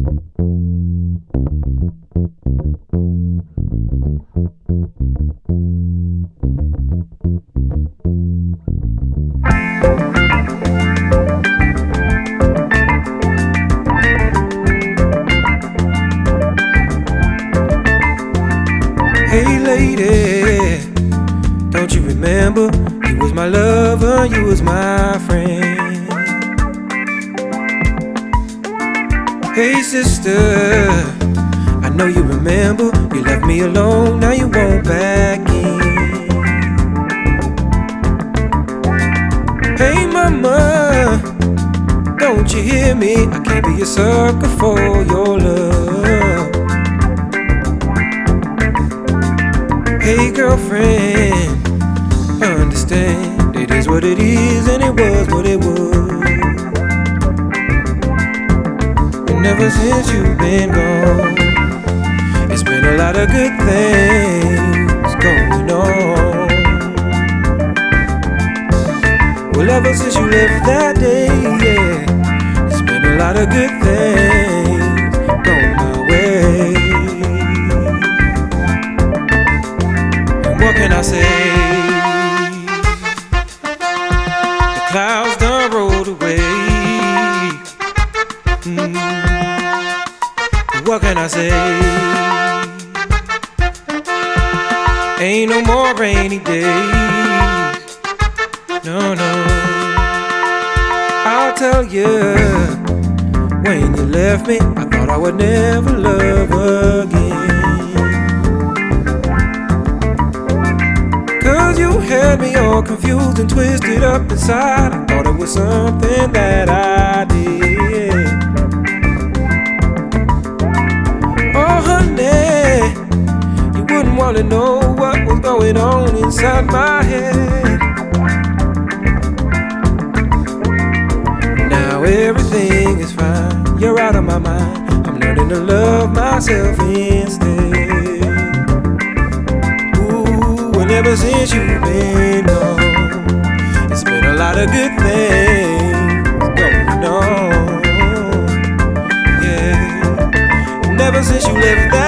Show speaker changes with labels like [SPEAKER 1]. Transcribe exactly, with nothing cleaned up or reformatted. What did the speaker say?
[SPEAKER 1] Hey lady, don't you remember? You was my lover, you was my friend. Hey sister, I know you remember. You left me alone, now you won't back in. Hey mama, don't you hear me? I can't be a sucker for your love. Hey girlfriend, understand, it is what it is and it was what it was. And ever since you've been gone, it's been a lot of good things going on. Well, ever since you left that day, yeah, it's been a lot of good things going my way. What can I say? The clouds done rolled away. mm. What can I say? Ain't no more rainy days. No, no. I'll tell you, when you left me, I thought I would never love again. Cause you had me all confused and twisted up inside. I thought it was something that I did. Oh honey, you wouldn't want to know what was going on inside my head. Now everything is fine, you're out of my mind. I'm learning to love myself instead. Ever since you've been gone, it's been a lot of good things going on. Yeah, and ever since you left that